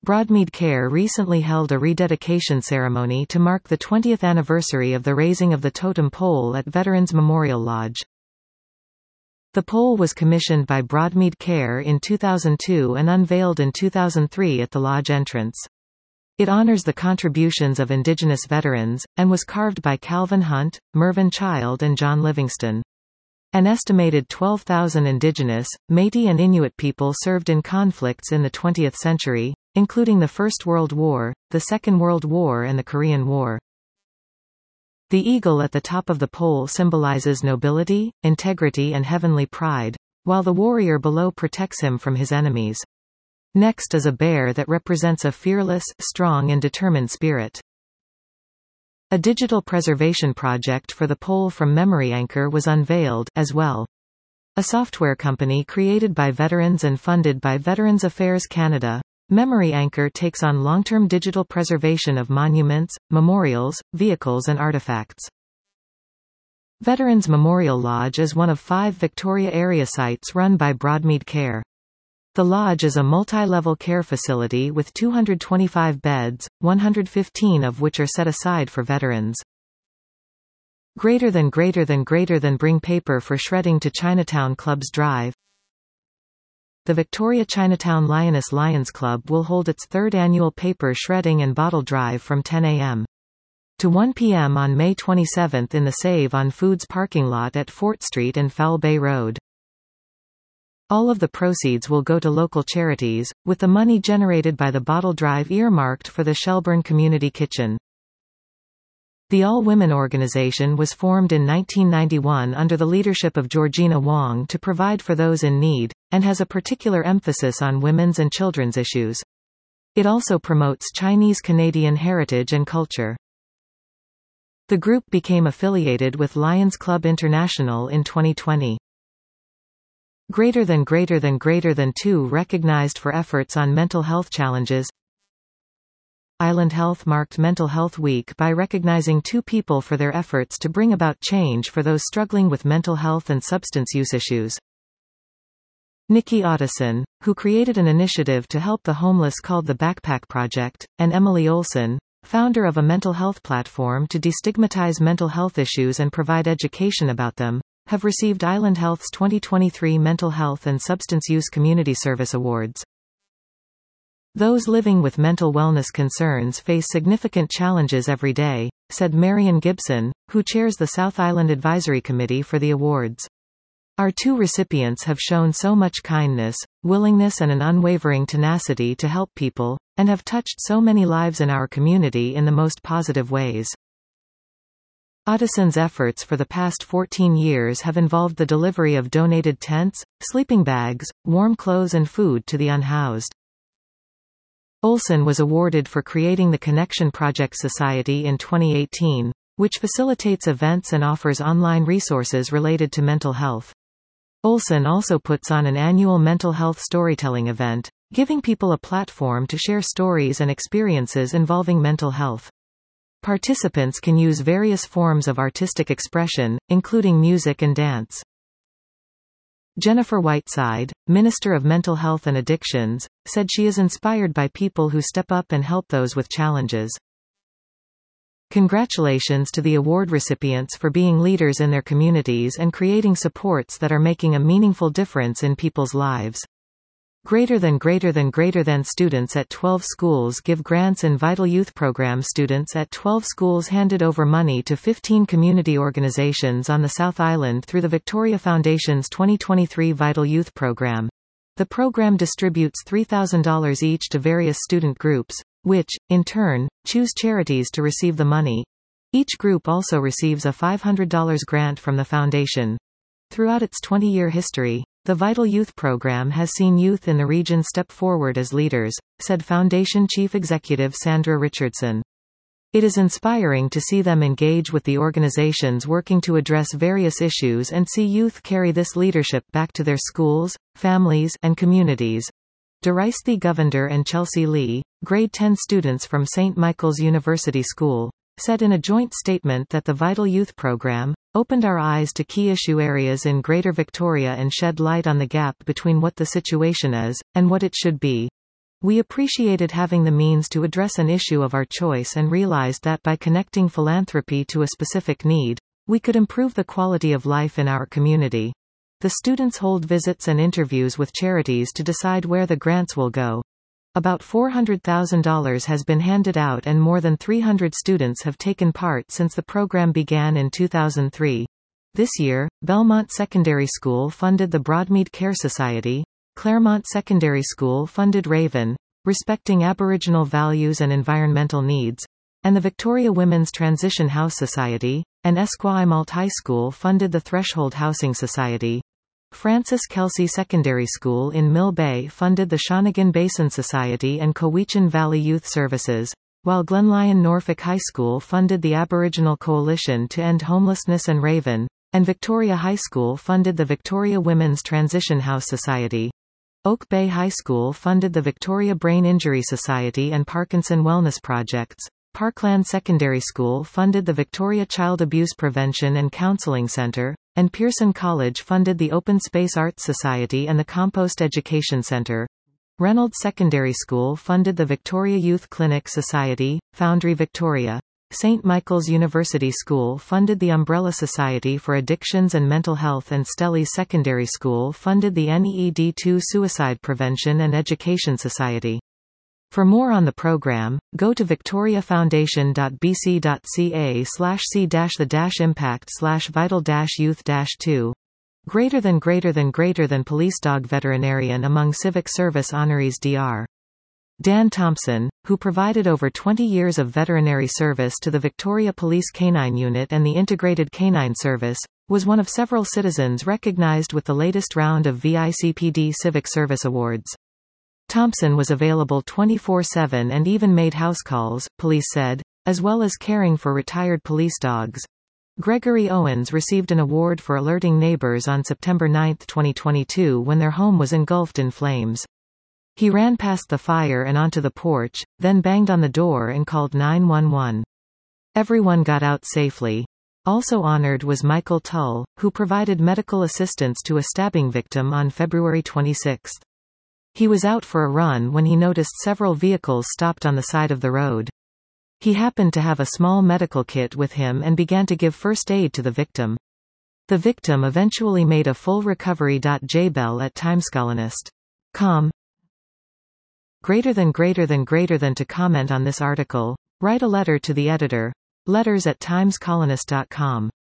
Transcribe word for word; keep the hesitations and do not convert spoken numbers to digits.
Broadmead Care recently held a rededication ceremony to mark the twentieth anniversary of the raising of the totem pole at Veterans Memorial Lodge. The pole was commissioned by Broadmead Care in two thousand two and unveiled in two thousand three at the lodge entrance. It honors the contributions of Indigenous veterans, and was carved by Calvin Hunt, Mervyn Child and John Livingston. An estimated twelve thousand Indigenous, Métis and Inuit people served in conflicts in the twentieth century, including the First World War, the Second World War and the Korean War. The eagle at the top of the pole symbolizes nobility, integrity and heavenly pride, while the warrior below protects him from his enemies. Next is a bear that represents a fearless, strong and determined spirit. A digital preservation project for the pole from Memory Anchor was unveiled, as well. A software company created by veterans and funded by Veterans Affairs Canada, Memory Anchor takes on long-term digital preservation of monuments, memorials, vehicles and artifacts. Veterans Memorial Lodge is one of five Victoria area sites run by Broadmead Care. The lodge is a multi-level care facility with two hundred twenty-five beds, one hundred fifteen of which are set aside for veterans. Greater than greater than greater than bring paper for shredding to Chinatown Club's Drive. The Victoria Chinatown Lioness Lions Club will hold its third annual paper shredding and bottle drive from ten a m to one p m on May twenty-seventh in the Save on Foods parking lot at Fort Street and Foul Bay Road. All of the proceeds will go to local charities, with the money generated by the bottle drive earmarked for the Shelburne Community Kitchen. The All-Women Organization was formed in nineteen ninety-one under the leadership of Georgina Wong to provide for those in need, and has a particular emphasis on women's and children's issues. It also promotes Chinese Canadian heritage and culture. The group became affiliated with Lions Club International in twenty twenty. Greater than greater than greater than two recognized for efforts on mental health challenges. Island Health marked Mental Health Week by recognizing two people for their efforts to bring about change for those struggling with mental health and substance use issues. Nikki Otteson, who created an initiative to help the homeless called the Backpack Project, and Emily Olson, founder of a mental health platform to destigmatize mental health issues and provide education about them, have received Island Health's twenty twenty-three Mental Health and Substance Use Community Service Awards. Those living with mental wellness concerns face significant challenges every day, said Marian Gibson, who chairs the South Island Advisory Committee for the awards. Our two recipients have shown so much kindness, willingness and an unwavering tenacity to help people, and have touched so many lives in our community in the most positive ways. Otteson's efforts for the past fourteen years have involved the delivery of donated tents, sleeping bags, warm clothes and food to the unhoused. Olson was awarded for creating the Connection Project Society in twenty eighteen, which facilitates events and offers online resources related to mental health. Olson also puts on an annual mental health storytelling event, giving people a platform to share stories and experiences involving mental health. Participants can use various forms of artistic expression, including music and dance. Jennifer Whiteside, Minister of Mental Health and Addictions, said she is inspired by people who step up and help those with challenges. Congratulations to the award recipients for being leaders in their communities and creating supports that are making a meaningful difference in people's lives. Greater than greater than greater than students at twelve schools give grants in Vital Youth Program. Students at twelve schools handed over money to fifteen community organizations on the South Island through the Victoria Foundation's twenty twenty-three Vital Youth Program. The program distributes three thousand dollars each to various student groups, which, in turn, choose charities to receive the money. Each group also receives a five hundred dollars grant from the foundation. Throughout its twenty-year history, the Vital Youth Program has seen youth in the region step forward as leaders, said Foundation Chief Executive Sandra Richardson. It is inspiring to see them engage with the organizations working to address various issues and see youth carry this leadership back to their schools, families, and communities. Daristi Govender and Chelsea Lee, grade ten students from Saint Michael's University School, said in a joint statement that the Vital Youth Program opened our eyes to key issue areas in Greater Victoria and shed light on the gap between what the situation is, and what it should be. We appreciated having the means to address an issue of our choice and realized that by connecting philanthropy to a specific need, we could improve the quality of life in our community. The students hold visits and interviews with charities to decide where the grants will go. About four hundred thousand dollars has been handed out and more than three hundred students have taken part since the program began in two thousand three. This year, Belmont Secondary School funded the Broadmead Care Society, Claremont Secondary School funded Raven, Respecting Aboriginal Values and Environmental Needs, and the Victoria Women's Transition House Society, and Esquimalt High School funded the Threshold Housing Society. Francis Kelsey Secondary School in Mill Bay funded the Shawnigan Basin Society and Cowichan Valley Youth Services, while Glenlyon Norfolk High School funded the Aboriginal Coalition to End Homelessness and Raven, and Victoria High School funded the Victoria Women's Transition House Society. Oak Bay High School funded the Victoria Brain Injury Society and Parkinson Wellness Projects. Parkland Secondary School funded the Victoria Child Abuse Prevention and Counseling Centre, and Pearson College funded the Open Space Arts Society and the Compost Education Centre. Reynolds Secondary School funded the Victoria Youth Clinic Society, Foundry Victoria. Saint Michael's University School funded the Umbrella Society for Addictions and Mental Health, and Stelly Secondary School funded the N E E D two Suicide Prevention and Education Society. For more on the program, go to victoriafoundation.bc.ca slash c dash the dash impact slash vital dash youth dash two. Greater than greater than greater than Police Dog Veterinarian among Civic Service honorees Doctor Dan Thompson, who provided over twenty years of veterinary service to the Victoria Police Canine Unit and the Integrated Canine Service, was one of several citizens recognized with the latest round of V I C P D Civic Service Awards. Thompson was available twenty-four seven and even made house calls, police said, as well as caring for retired police dogs. Gregory Owens received an award for alerting neighbors on September ninth twenty twenty-two when their home was engulfed in flames. He ran past the fire and onto the porch, then banged on the door and called nine one one. Everyone got out safely. Also honored was Michael Tull, who provided medical assistance to a stabbing victim on February twenty-sixth. He was out for a run when he noticed several vehicles stopped on the side of the road. He happened to have a small medical kit with him and began to give first aid to the victim. The victim eventually made a full recovery. Jbell at timescolonist dot com. Greater than greater than greater than to comment on this article, write a letter to the editor. Letters at timescolonist dot com.